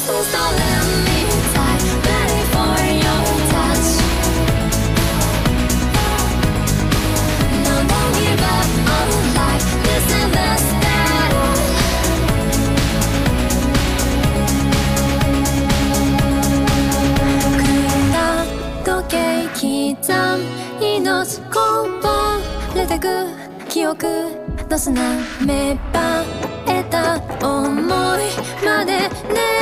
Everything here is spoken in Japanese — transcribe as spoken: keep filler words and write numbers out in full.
So let me die, ready for your touch. No, don't give up on life. This is the battle. 狂った時計刻む命こぼれてく記憶どすな芽生えた想いまでね